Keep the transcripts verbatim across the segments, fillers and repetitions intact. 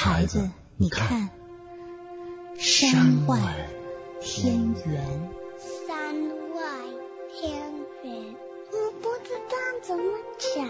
孩子，你看，山外天圆。 山外天圆，我不知道怎么讲。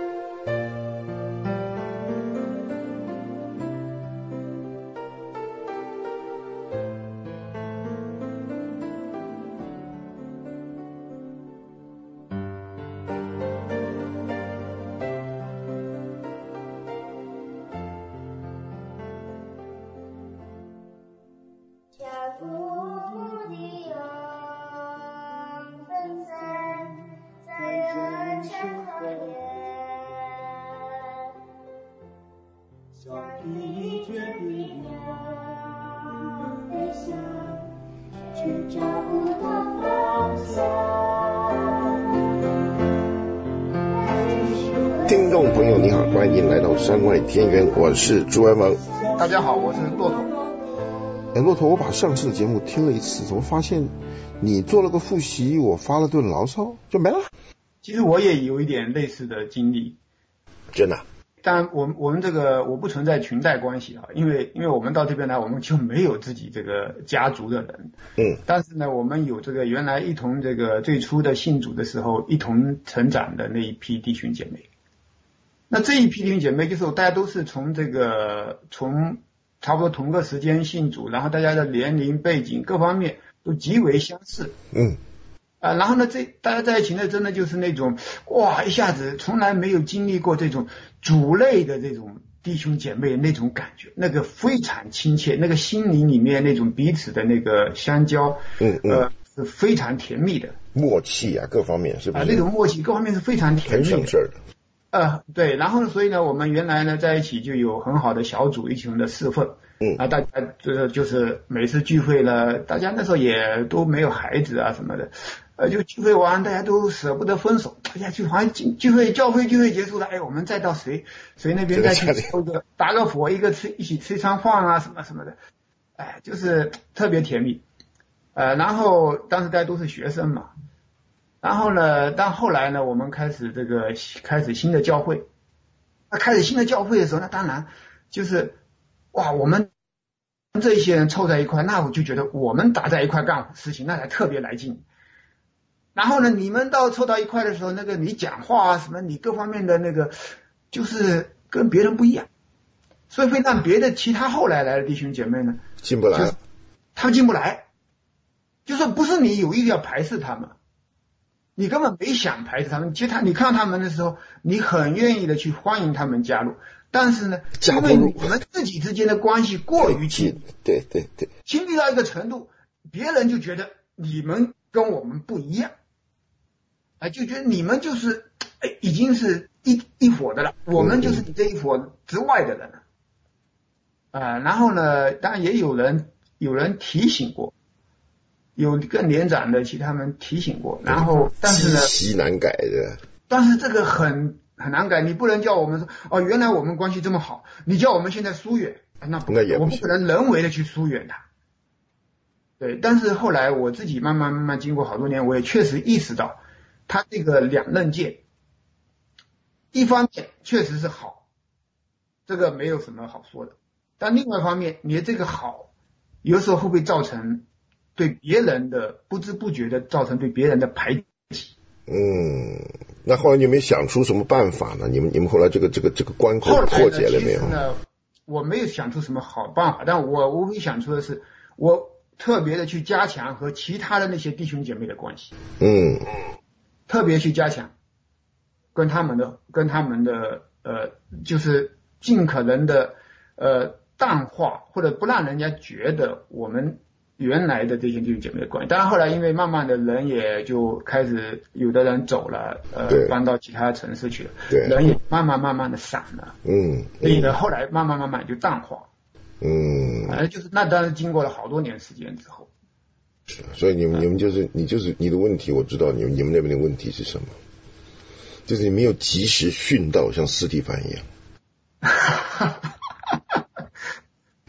听众朋友你好，欢迎来到山外天圆，我是朱文萌。 大家好，我是骆驼。 哎，骆驼，我把上次的节目听了一次，怎么发现你做了个复习，我发了顿牢骚就没了？ 其实我也有一点类似的经历。 真的？ 当然我们我们这个我不存在裙带关系啊，因为因为我们到这边来，我们就没有自己这个家族的人。 嗯。 但是呢，我们有这个原来一同这个最初的信主的时候一同成长的那一批弟兄姐妹。那这一批弟兄姐妹就是大家都是从这个从差不多同个时间信主，然后大家的年龄背景各方面都极为相似。 嗯。 啊，然后呢，这大家在一起呢，真的就是那种哇，一下子从来没有经历过这种主类的这种弟兄姐妹那种感觉，那个非常亲切，那个心灵里面那种彼此的那个相交， 嗯嗯， 呃，是非常甜蜜的默契啊，各方面是不是？ 啊，那种默契各方面是非常甜蜜的， 很省事儿的。 呃，对，然后所以呢，我们原来呢在一起就有很好的小组一起的侍奉， 嗯啊，大家就是就是每次聚会呢，大家那时候也都没有孩子啊什么的，呃，就聚会完大家都舍不得分手，大家就好像聚聚会教会聚会结束了，哎，我们再到谁谁那边再去抽个打个火，一个吃一起吃餐饭啊什么什么的，哎，就是特别甜蜜，呃，然后当时大家都是学生嘛。然后呢，但后来呢，我们开始这个开始新的教会，那开始新的教会的时候，那当然就是哇，我们这一些人凑在一块，那我就觉得我们打在一块干事情，那才特别来劲。然后呢，你们到凑到一块的时候，那个你讲话啊什么，你各方面的那个就是跟别人不一样，所以会让别的其他后来来的弟兄姐妹呢进不来， 就是他们进不来，就是不是你有意要排斥他们。你根本没想排斥他们，其实他你看到他们的时候，你很愿意的去欢迎他们加入，但是呢，因为你们自己之间的关系过于亲， 对对对， 亲密到一个程度，别人就觉得你们跟我们不一样，啊，就觉得你们就是哎已经是一一伙的了，我们就是你这一伙之外的人了，啊，然后呢，当然也有人有人提醒过。有更年长的，其他们提醒过，然后但是呢， 积习难改的。但是这个很很难改，你不能叫我们说哦，原来我们关系这么好，你叫我们现在疏远，那不那也不我不可能人为的去疏远他。对，但是后来我自己慢慢慢慢经过好多年，我也确实意识到，他这个两刃剑，一方面确实是好，这个没有什么好说的，但另外一方面，你的这个好，有时候会不会造成对别人的不知不觉的造成对别人的排挤？ 嗯，那后来你有没有想出什么办法呢？你们你们后来这个这个这个关口破解了没有？ 后来呢，其实呢，我没有想出什么好办法，但我无非想出的是，我特别的去加强和其他的那些弟兄姐妹的关系。 嗯， 特别去加强跟他们的跟他们的呃，就是尽可能的呃淡化或者不让人家觉得我们原来的这些弟兄姐妹的关系。当然后来因为慢慢的人也就开始有的人走了，呃搬到其他城市去了，人也慢慢慢慢的散了， 嗯， 所以呢后来慢慢慢慢就淡化， 嗯， 反正就是那当然经过了好多年时间之后。 是，所以你们你们就是你就是你的问题，我知道你们你们那边的问题是什么，就是你没有及时训到像斯蒂凡一样。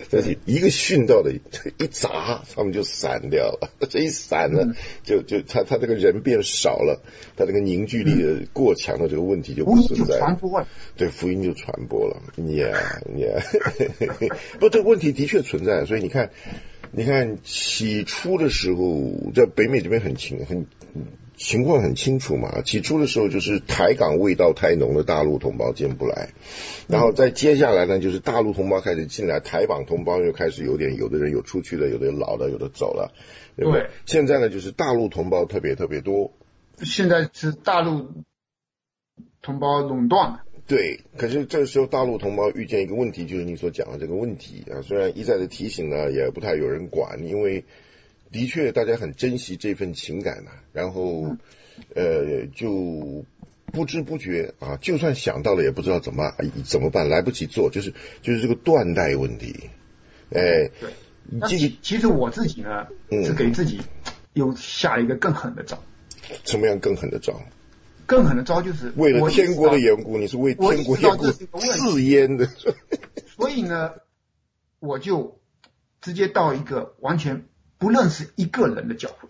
但是一个训到的一砸，他们就散掉了。这一散呢，嗯、就就他他这个人变少了，他这个凝聚力的过强的这个问题就不存在了。对，福音就传播了。Yeah, yeah 不，这个问题的确存在，所以你看，你看起初的时候，在北美这边很清很。情况很清楚嘛，起初的时候就是台港味道太浓的大陆同胞进不来，然后再接下来呢，就是大陆同胞开始进来，台港同胞又开始有点，有的人有出去了，有的老了，有的走了，对不对？对，现在呢，就是大陆同胞特别特别多， 现在是大陆同胞垄断了。 对，可是这个时候大陆同胞遇见一个问题，就是你所讲的这个问题啊，虽然一再的提醒呢，也不太有人管，因为的确大家很珍惜这份情感呐、啊，然后呃就不知不觉啊，就算想到了也不知道怎么怎么办，来不及做，就是就是这个断代问题。哎， 对，这个其实我自己呢、嗯、是给自己又下了一个更狠的招。 什么样更狠的招？ 更狠的招就是为了天国的缘故，你是为天国缘故自阉的。 所以呢，我就直接到一个完全不认识一个人的教会，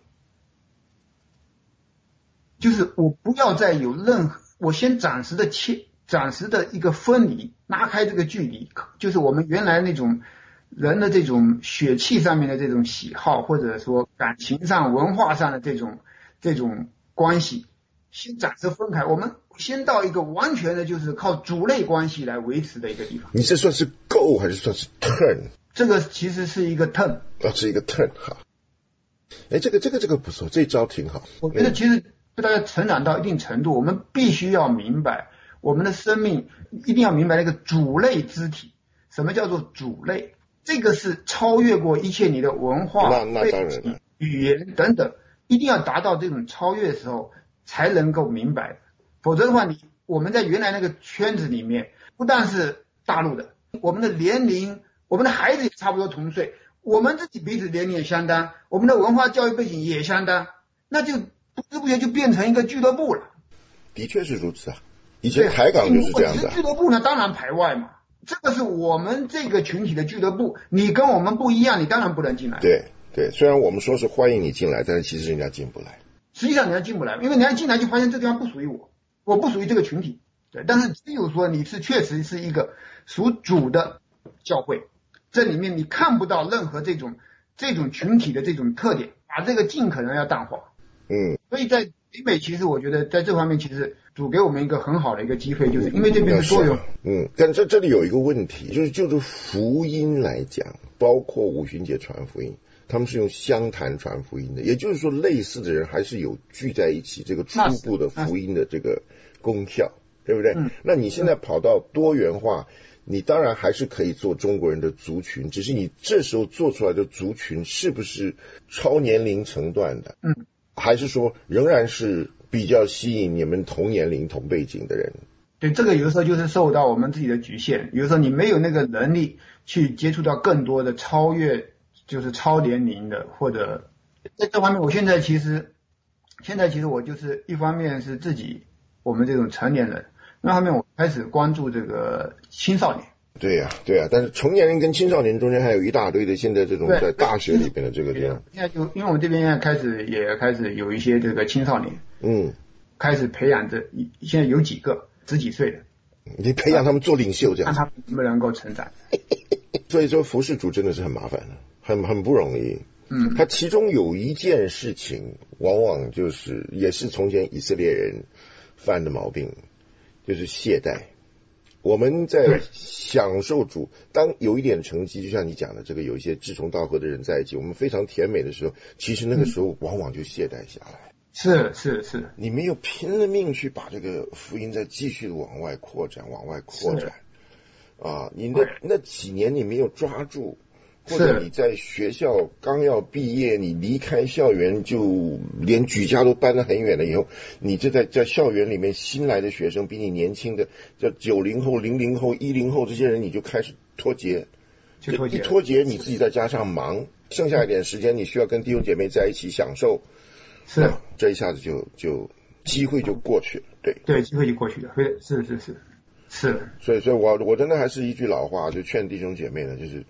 就是我不要再有任何，我先暂时的切，暂时的一个分离，拉开这个距离，就是我们原来那种人的这种血气上面的这种喜好，或者说感情上、文化上的这种这种关系，先暂时分开，我们先到一个完全的就是靠主类关系来维持的一个地方。 你这算是 go 还是算是 turn？ 这个其实是一个 turn， 啊，是一个 turn 哈。哎，这个这个这个不错，这招挺好。 我觉得其实大家成长到一定程度，我们必须要明白，我们的生命一定要明白那个主类肢体。什么叫做主类？这个是超越过一切你的文化、 那那当然了， 语言等等，一定要达到这种超越的时候，才能够明白。否则的话，你我们在原来那个圈子里面，不但是大陆的，我们的年龄。我们的孩子也差不多同岁，我们自己彼此年龄也相当，我们的文化教育背景也相当，那就不知不觉就变成一个俱乐部了。 的确是如此啊，以前台港就是这样的、啊。 俱乐部呢，当然排外嘛，这个是我们这个群体的俱乐部，你跟我们不一样，你当然不能进来。 对对，虽然我们说是欢迎你进来，但是其实人家进不来。 实际上人家进不来，因为人家进来就发现这地方不属于我，我不属于这个群体。对，但是只有说你是确实是一个属主的教会。这里面你看不到任何这种这种群体的这种特点，把这个尽可能要淡化。 嗯， 所以在北美，其实我觉得在这方面，其实主给我们一个很好的一个机会，就是因为这边的作用。 嗯，但这这里有一个问题，就是就是福音来讲，包括五旬节传福音，他们是用相谈传福音的，也就是说，类似的人还是有聚在一起这个初步的福音的这个功效，对不对？ 嗯， 那你现在跑到多元化。你当然还是可以做中国人的族群，只是你这时候做出来的族群是不是超年龄层段的？ 嗯， 还是说仍然是比较吸引你们同年龄同背景的人？ 对，这个有的时候就是受到我们自己的局限，有的时候你没有那个能力去接触到更多的超越，就是超年龄的，或者在这方面，我现在其实现在其实我就是一方面是自己我们这种成年人。那方面我开始关注这个青少年。 对呀、啊，对呀、啊，但是成年人跟青少年中间还有一大堆的现在这种在大学里边的这个这样。 现在就因为我们这边现在开始也开始有一些这个青少年， 嗯， 开始培养着，现在有几个十几岁的， 你培养他们做领袖这样， 看他们能不能够成长。 所以说服侍主真的是很麻烦的，很很不容易。 嗯， 他其中有一件事情，往往就是也是从前以色列人犯的毛病。就是懈怠，我们在享受主，当有一点成绩，就像你讲的，这个有一些志同道合的人在一起，我们非常甜美的时候，其实那个时候往往就懈怠下来。 是是是， 你没有拼了命去把这个福音再继续的往外扩展，往外扩展啊！你那那几年你没有抓住。或者你在学校刚要毕业，你离开校园就连举家都搬得很远了以后，你就在在校园里面新来的学生比你年轻的，叫九零后、零零后、一零后这些人，你就开始脱节， 就脱节， 一脱节你自己再加上忙，剩下一点时间你需要跟弟兄姐妹在一起享受， 是这一下子就就机会就过去了，对对，机会就过去了，是是是是， 所以所以我我真的还是一句老话，就劝弟兄姐妹呢，就是。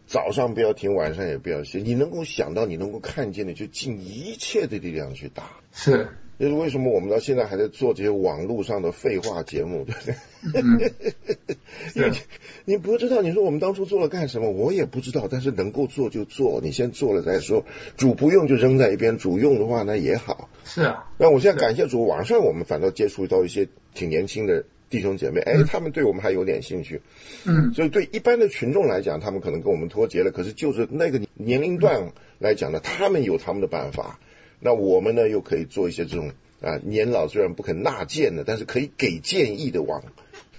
早上不要停，晚上也不要歇，你能够想到，你能够看见的，就尽一切的力量去打。 是。 就是为什么我们到现在还在做这些网络上的废话节目，对不对？ 嗯、 因为你不知道，你说我们当初做了干什么，我也不知道，但是能够做就做，你先做了再说。主不用就扔在一边，主用的话那也好。 是啊。 那我现在感谢主，网上我们反倒接触到一些挺年轻的弟兄姐妹，哎，他们对我们还有点兴趣。 嗯。 所以对一般的群众来讲，他们可能跟我们脱节了，可是就是那个年龄段来讲呢，他们有他们的办法。那我们呢，又可以做一些这种啊，年老虽然不肯纳谏的，但是可以给建议的网。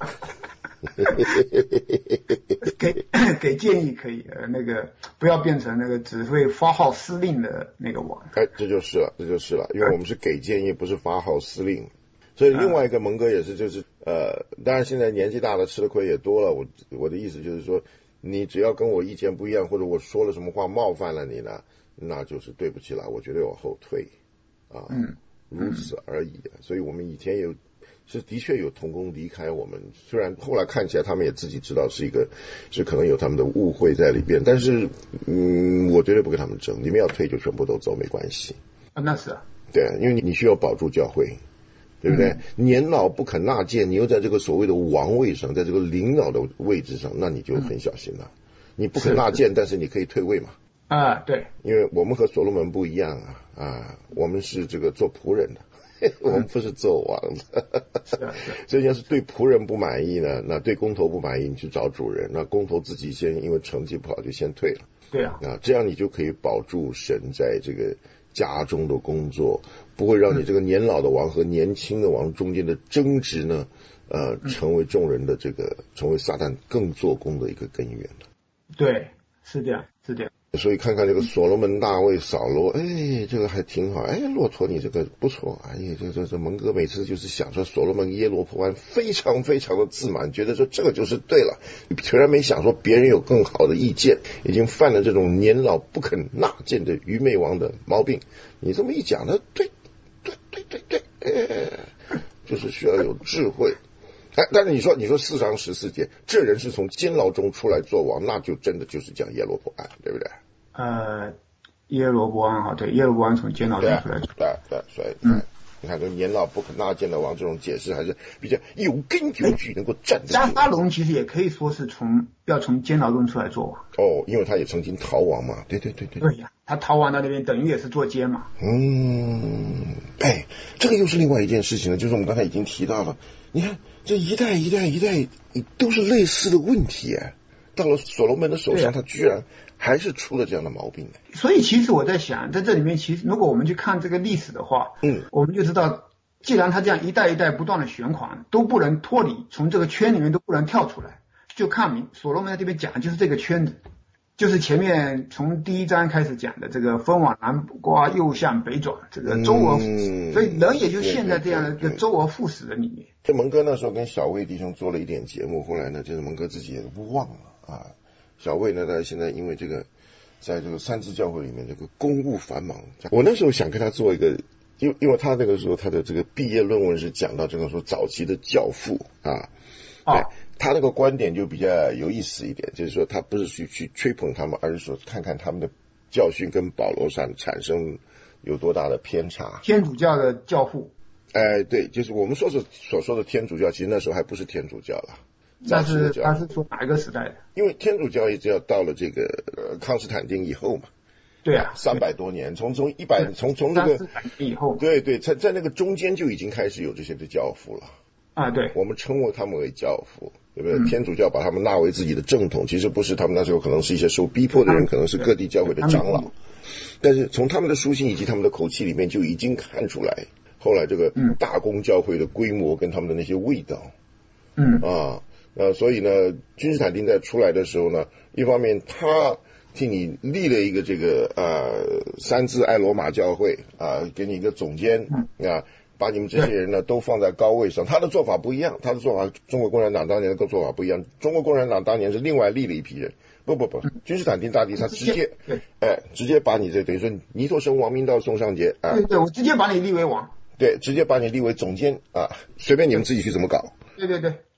给给建议可以，呃，那个不要变成那个只会发号施令的那个网。 哎，这就是了，这就是了，因为我们是给建议，不是发号施令。所以另外一个蒙哥也是，就是呃，当然现在年纪大了，吃的亏也多了。我我的意思就是说，你只要跟我意见不一样，或者我说了什么话冒犯了你呢，那就是对不起了，我绝对往后退啊， 嗯， 如此而已。所以我们以前有是的确有同工离开我们，虽然后来看起来他们也自己知道是一个是可能有他们的误会在里边，但是嗯，我绝对不跟他们争，你们要退就全部都走，没关系啊，那是啊， 对，因为你你需要保住教会。对不对？嗯、年老不肯纳谏，你又在这个所谓的王位上，在这个领导的位置上，那你就很小心了。嗯、你不肯纳谏，但是你可以退位嘛。 啊，对。 因为我们和所罗门不一样啊，啊，我们是这个做仆人的，我们不是做王的。是啊，所以要是对仆人不满意呢，那对工头不满意，你去找主人，那工头自己先因为成绩不好就先退了。 对啊。 啊，这样你就可以保住神在这个家中的工作，不会让你这个年老的王和年轻的王中间的争执呢，呃，成为众人的这个，成为撒旦更做工的一个根源。 对，是这样，是这样。 所以看看这个所罗门、大卫、扫罗，哎，这个还挺好。哎，骆驼你这个不错。哎呀，这这这蒙哥每次就是想说所罗门耶罗波安非常非常的自满，觉得说这个就是对了，全然没想说别人有更好的意见，已经犯了这种年老不肯纳谏的愚昧王的毛病。你这么一讲呢，对对对对对，哎，就是需要有智慧。哎，但是你说你说四章十四节，这人是从监牢中出来做王，那就真的就是讲耶罗波安，对不对？ 呃，耶罗波安哈，对，耶罗波安从监牢中出来， 对对，所以嗯，你看这年老不肯纳谏的王这种解释还是比较有根有据，能够站得住。 押沙龙其实也可以说是从要从监牢中出来做王。 哦，因为他也曾经逃亡嘛，对对对对。 对呀，他逃亡到那边，等于也是做监嘛。 嗯，哎，这个又是另外一件事情了，就是我们刚才已经提到了，你看这一代一代一代都是类似的问题啊，到了所罗门的手上，他居然还是出了这样的毛病。 所以其实我在想，在这里面，其实如果我们去看这个历史的话， 嗯， 我们就知道，既然他这样一代一代不断的循环，都不能脱离，从这个圈里面都不能跳出来，就看明所罗门在这边讲的就是这个圈子，就是前面从第一章开始讲的这个风往南刮，右向北转，这个周而复始，嗯、所以人也就陷在这样的一个周而复始的里面。 这蒙哥那时候跟小魏弟兄做了一点节目，后来呢，就是蒙哥自己也忘了啊。小魏呢，他现在因为这个，在这个三支教会里面这个公务繁忙，我那时候想跟他做一个，因为因为他那个时候他的这个毕业论文是讲到这个说早期的教父啊， 啊， 他那个观点就比较有意思一点，就是说他不是去去吹捧他们，而是说看看他们的教训跟保罗上产生有多大的偏差。 天主教的教父， 哎，对，就是我们说是所说的天主教，其实那时候还不是天主教了。 那是他是说哪一个时代的？ 因为天主教一直要到了这个呃康斯坦丁以后嘛。 对啊， 三百多年，从从一百从从这个三百年以后， 对对，在在那个中间就已经开始有这些的教父了。 啊，对， 我们称呼他们为教父，对不对？嗯、天主教把他们纳为自己的正统，其实不是，他们那时候可能是一些受逼迫的人，可能是各地教会的长老。但是从他们的书信以及他们的口气里面就已经看出来，后来这个大公教会的规模跟他们的那些味道， 嗯啊。呃，所以呢，君士坦丁在出来的时候呢，一方面他替你立了一个这个呃三自爱罗马教会啊，给你一个总监啊，把你们这些人呢都放在高位上。他的做法不一样，他的做法中国共产党当年的做法不一样。中国共产党当年是另外立了一批人，不不不，君士坦丁大帝他直接哎直接把你这等于说尼托生、王明道、宋尚节啊， 对对，我直接把你立为王， 对，直接把你立为总监啊，随便你们自己去怎么搞。 对对对。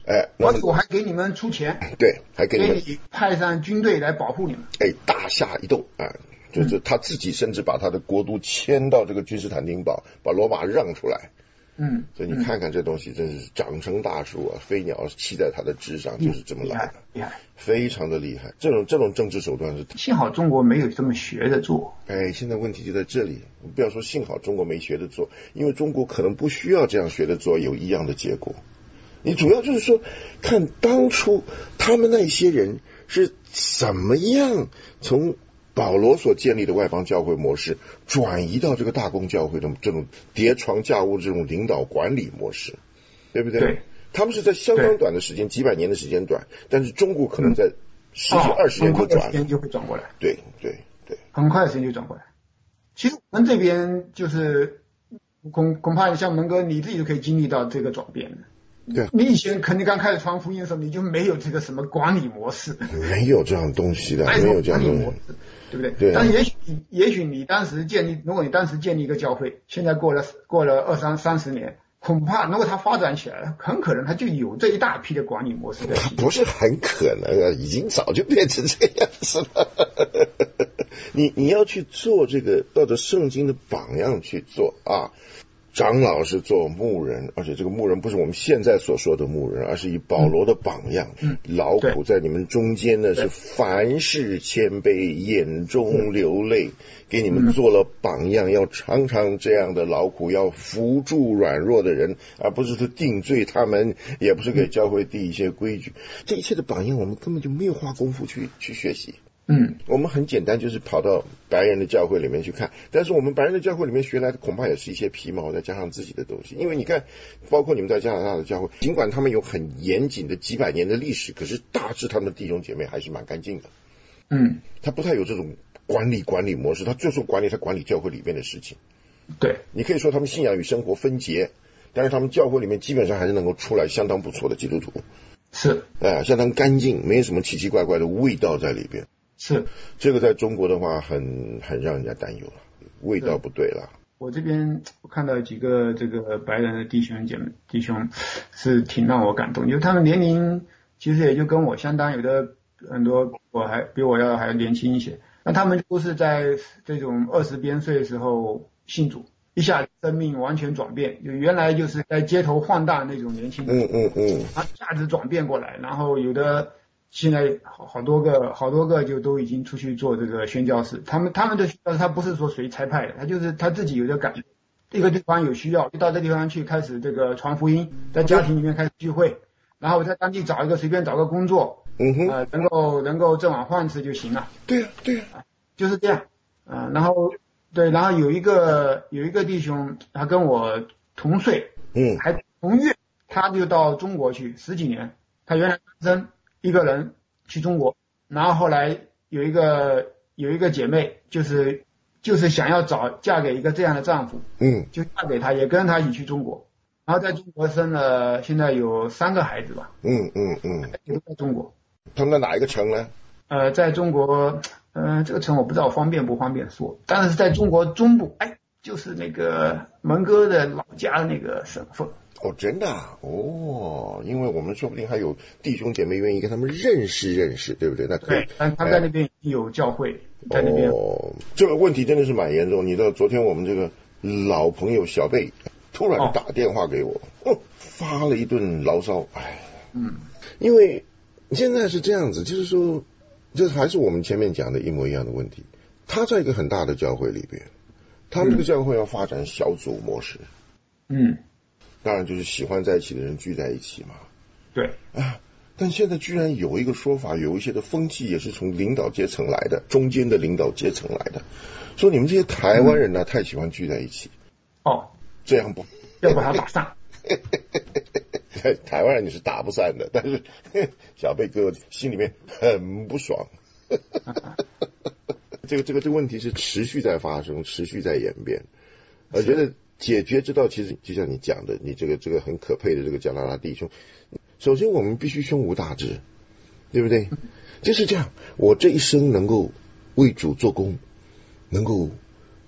哎，而且我还给你们出钱， 对，还给你们给你派上军队来保护你们。 哎，大厦一栋啊，就是他自己甚至把他的国都迁到这个君士坦丁堡，把罗马让出来。 嗯， 所以你看看这东西真是长成大树啊，飞鸟栖在它的枝上，就是这么来的， 厉害， 非常的厉害。这种这种政治手段是， 幸好中国没有这么学着做。 哎，现在问题就在这里，不要说幸好中国没学着做，因为中国可能不需要这样学着做，有一样的结果。你主要就是说，看当初他们那些人是怎么样从保罗所建立的外邦教会模式转移到这个大公教会的这种叠床架屋的这种领导管理模式，对不对？ 对， 他们是在相当短的时间，几百年的时间短，但是中国可能在十几二十年就转， 很快的时间就会转过来。 对对对， 很快的时间就转过来。其实我们这边就是恐恐怕像蒙哥你自己都可以经历到这个转变的。 对， 你以前肯定刚开始传福音的时候，你就没有这个什么管理模式， 没有这样东西的，没有这样的模式，对不对？ 对。 但也许，也许你当时建立，如果你当时建立一个教会，现在过了过了二三三十年，恐怕如果它发展起来了，很可能它就有这一大批的管理模式在。 它不是很可能啊，已经早就变成这样子了。你你要去做这个，照着圣经的榜样去做啊。长老是做牧人，而且这个牧人不是我们现在所说的牧人，而是以保罗的榜样， 嗯、 劳苦在你们中间呢，是凡事谦卑，眼中流泪，给你们做了榜样，要常常这样的劳苦，要扶助软弱的人，而不是去定罪他们，也不是给教会定一些规矩。这一切的榜样，我们根本就没有花功夫去去学习。 嗯， 我们很简单，就是跑到白人的教会里面去看，但是我们白人的教会里面学来的恐怕也是一些皮毛，再加上自己的东西。因为你看，包括你们在加拿大的教会，尽管他们有很严谨的几百年的历史，可是大致他们的弟兄姐妹还是蛮干净的。 嗯， 他不太有这种管理管理模式，他就是管理他管理教会里面的事情。 对， 你可以说他们信仰与生活分结，但是他们教会里面基本上还是能够出来相当不错的基督徒。 是， 哎、呃，相当干净，没有什么奇奇怪怪的味道在里边。 是， 这个在中国的话很很让人家担忧了，味道不对了。 我这边我看到几个这个白人的弟兄姐妹弟兄是挺让我感动，因为他们年龄其实也就跟我相当，有的很多我还比我要还年轻一些，那他们都是在这种二十边岁的时候信主，一下生命完全转变，就原来就是在街头晃荡那种年轻人， 嗯嗯嗯， 他一下子转变过来，然后有的。现在好好多个好多个就都已经出去做这个宣教士，他们他们的宣教士他不是说随差派的，他就是他自己有点感觉，这个地方有需要，就到这地方去开始这个传福音，在家庭里面开始聚会，然后在当地找一个随便找个工作， 嗯哼， 呃，能够能够挣碗饭吃就行了。 对呀、啊、对呀、 啊，就是这样，啊、呃，然后对，然后有一个有一个弟兄，他跟我同岁， 嗯， 还同月，他就到中国去十几年，他原来单身。一个人去中国，然后后来有一个有一个姐妹，就是就是想要找嫁给一个这样的丈夫， 嗯， 就嫁给他，也跟他一起去中国，然后在中国生了现在有三个孩子吧， 嗯嗯嗯， 也都在中国。 他们在哪一个城呢？ 呃，在中国，呃，这个城我不知道方便不方便说，但是在中国中部，哎，就是那个蒙哥的老家的那个省份。 哦，真的啊，哦，因为我们说不定还有弟兄姐妹愿意跟他们认识认识，对不对？那可以。 对，但他们在那边有教会，哎、在那边。 哦，这个问题真的是蛮严重。你知道，昨天我们这个老朋友小贝突然打电话给我，哦，发了一顿牢骚，哎， 嗯， 因为现在是这样子，就是说，这还是我们前面讲的一模一样的问题。他在一个很大的教会里边，他们这个教会要发展小组模式， 嗯。 当然就是喜欢在一起的人聚在一起嘛。 对啊，但现在居然有一个说法，有一些的风气也是从领导阶层来的，中间的领导阶层来的，说你们这些台湾人呢、啊嗯、太喜欢聚在一起。 哦， 这样不要把他打散。 台湾人你是打不散的，但是小贝哥心里面很不爽。这个这个这个问题是持续在发生，持续在演变。我觉得解决之道其实就像你讲的，你这个这个很可佩的这个加拿大弟兄，首先我们必须胸无大志，对不对？就是这样，我这一生能够为主做工，能够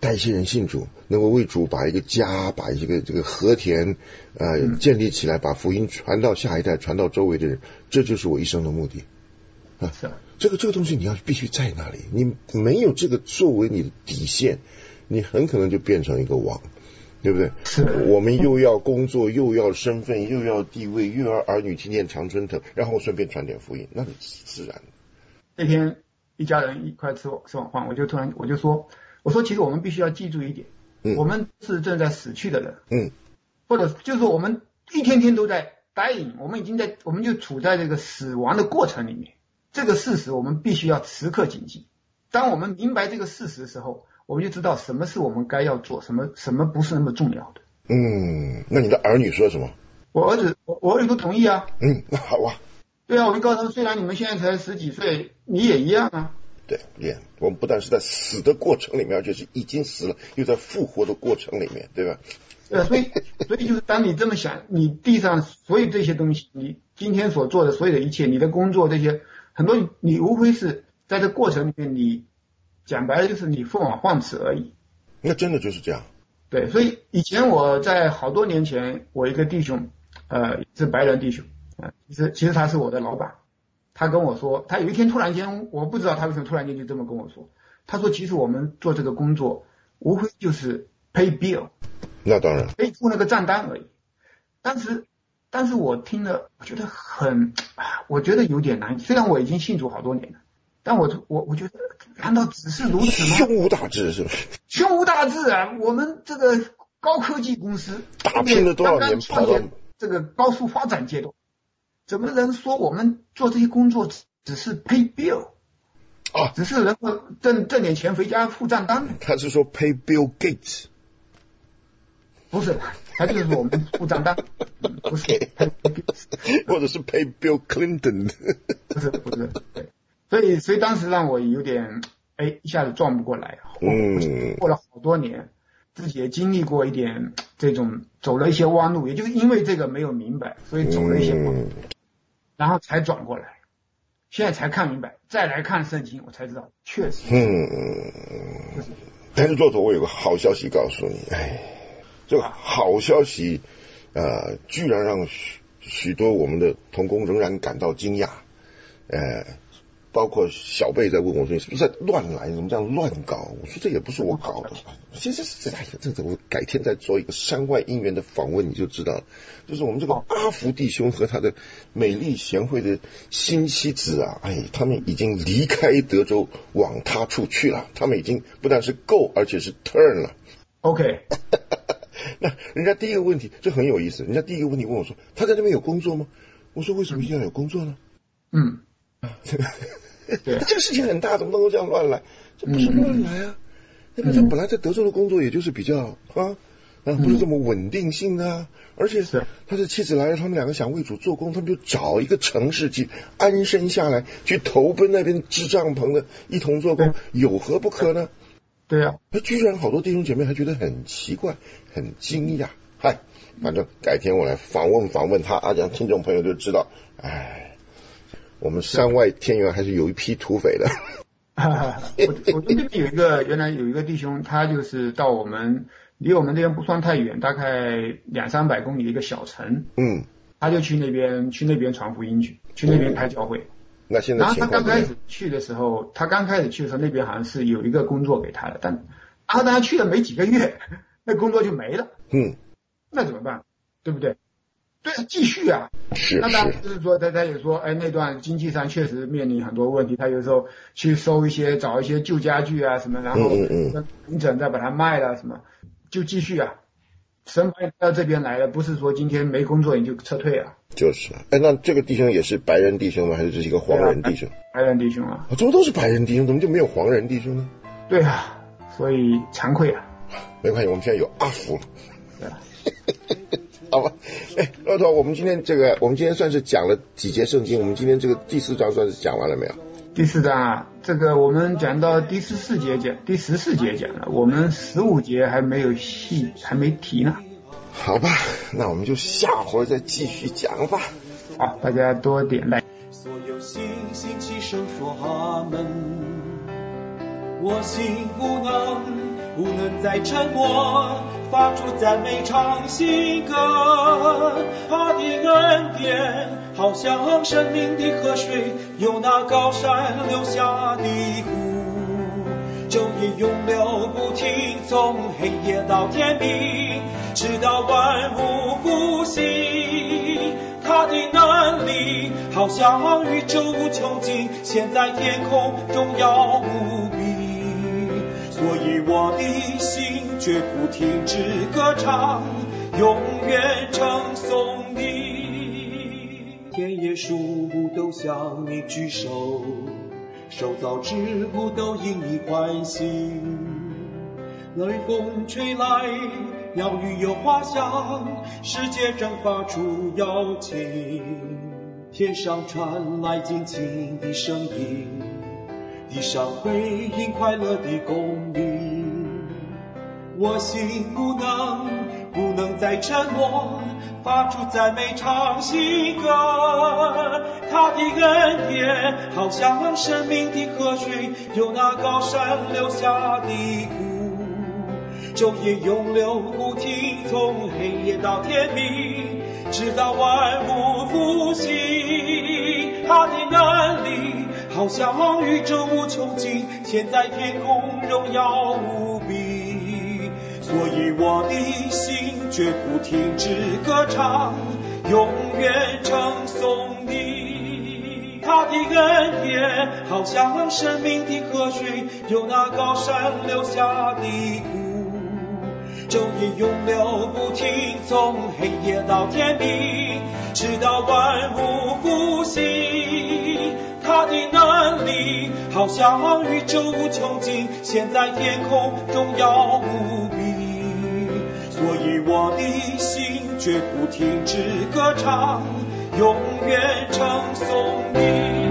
带一些人信主，能够为主把一个家，把一个这个和田呃建立起来，把福音传到下一代，传到周围的人，这就是我一生的目的啊。是啊，这个这个东西你要必须在那里，你没有这个作为你的底线，你很可能就变成一个王，对不对？我们又要工作，又要身份，又要地位，又要儿女纪念常春藤，然后顺便传点福音，那是自然的。 那天一家人一块吃吃晚饭，我就突然我就说，我说其实我们必须要记住一点，嗯、我们是正在死去的人，嗯，或者就是说我们一天天都在 dying， 我们已经在我们就处在这个死亡的过程里面，这个事实我们必须要时刻谨记。当我们明白这个事实的时候，我们就知道什么是我们该要做，什么什么不是那么重要的。嗯， 那你的儿女说什么？ 我儿子，我我儿子都同意啊。 嗯，那好啊。 对啊，我就告诉他们，虽然你们现在才十几岁，你也一样啊。 对，也，我们不但是在死的过程里面，而且是已经死了，又在复活的过程里面，对吧？ 对，所以，所以就是当你这么想，你地上所有这些东西，你今天所做的所有的一切，你的工作这些，很多你无非是在这过程里面，你讲白了就是你凤凰换翅而已。 那真的就是这样。 对，所以以前我在好多年前，我一个弟兄，呃，是白人弟兄。啊，其实其实他是我的老板，他跟我说，他有一天突然间，我不知道他为什么突然间就这么跟我说，他说其实我们做这个工作无非就是 pay bill， 那当然， 可以付那个账单而已。但是但是我听了，我觉得很，我觉得有点难。虽然我已经信主好多年了，但我我我觉得难道只是如此吗？ 胸无大志是不是？ 胸无大志啊！我们这个高科技公司打拼了多少年，跑到这个高速发展阶段。怎么能说我们做这些工作只是 pay bill 啊？只是能够挣挣点钱回家付账单？ 他是说 pay Bill Gates， 不是，他就是说我们付账单，不是 pay Bill， 或者是 pay Bill Clinton， 不是不是，对，所以所以当时让我有点哎一下子转不过来，嗯，过了好多年，自己也经历过一点这种走了一些弯路，也就是因为这个没有明白，所以走了一些弯路。嗯，然后才转过来，现在才看明白，再来看圣经，我才知道，确实。 嗯，但是骆驼，我有个好消息告诉你，哎，这个好消息，呃，居然让许许多我们的同工仍然感到惊讶，呃，包括小贝在问我说：“你是不是在乱来？怎么这样乱搞？”我说：“这也不是我搞的，其实是哎呀，这个我改天再做一个山外姻缘的访问，你就知道了。就是我们这个阿福弟兄和他的美丽贤惠的新妻子啊，哎，他们已经离开德州往他处去了，他们已经不但是 go， 而且是 turn 了。 OK， 那人家第一个问题，这很有意思。人家第一个问题问我说：“他在那边有工作吗？”我说：“为什么一定要有工作呢？”嗯。对，这个事情很大，怎么能够这样乱来？这不是乱来啊！那个他本来在德州的工作，也就是比较啊啊，不是这么稳定性啊。而且他的妻子来了，他们两个想为主做工，他们就找一个城市去安身下来，去投奔那边支帐篷的，一同做工，有何不可呢？ 对啊， 他居然好多弟兄姐妹还觉得很奇怪，很惊讶。嗨，反正改天我来访问访问他，啊，这样听众朋友就知道，哎。我们山外天元还是有一批土匪的。 我我这边有一个，原来有一个弟兄，他就是到我们离我们这边不算太远，大概两三百公里的一个小城。嗯，他就去那边去那边传福音去，去那边开教会。 那现在然后他刚开始去的时候，他刚开始去的时候，那边好像是有一个工作给他的，但然后他去了没几个月，那工作就没了。嗯，那怎么办？对不对？对，继续啊。 是。 那当然就是说，他他也说，哎，那段经济上确实面临很多问题。他有时候去收一些，找一些旧家具啊什么，然后平整再把它卖了什么，就继续啊。神把你到这边来了，不是说今天没工作你就撤退了。 就是。哎，那这个弟兄也是白人弟兄吗？还是这是一个黄人弟兄？ 白人弟兄啊。 怎么都是白人弟兄，怎么就没有黄人弟兄呢？ 对啊，所以惭愧啊。 没关系，我们现在有阿福了。 对啊。 好吧，哎，骆驼，我们今天这个，我们今天算是讲了几节圣经？我们今天这个第四章算是讲完了没有？ 第四章啊，这个我们讲到第十四节讲，第十四节讲了，我们十五节还没有细，还没提呢。 好吧，那我们就下回再继续讲吧。 好，大家多点来。 所有信心齐声说阿门。 我心不能不能再沉默，发出赞美唱新歌。他的恩典好像生命的河水，由那高山流下的湖，昼夜永流不停，从黑夜到天明，直到万物复兴。他的能力好像宇宙无穷尽，现在天空荣耀无比，所以我的心绝不停止歌唱，永远称颂你。田野树木都向你举手，受造之物都因你欢喜。雷风吹来，鸟语有花香，世界正发出邀请。天上传来静静的声音，地上回应快乐的公鸣。我心不能不能再沉默，发出赞美唱新歌。他的恩典好像生命的河水，由那高山流下的湖，昼夜永流不停，从黑夜到天明，直到万物复兴。他的能力好像宇宙无穷尽，现在天空荣耀无比，所以我的心绝不停止歌唱，永远称颂你。他的恩典好像生命的河水，由那高山流下的湖，昼夜永流不停，从黑夜到天明，直到万物复兴。他的能力好像宇宙无穷尽，现在天空荣耀无比，所以我的心绝不停止歌唱，永远称颂你。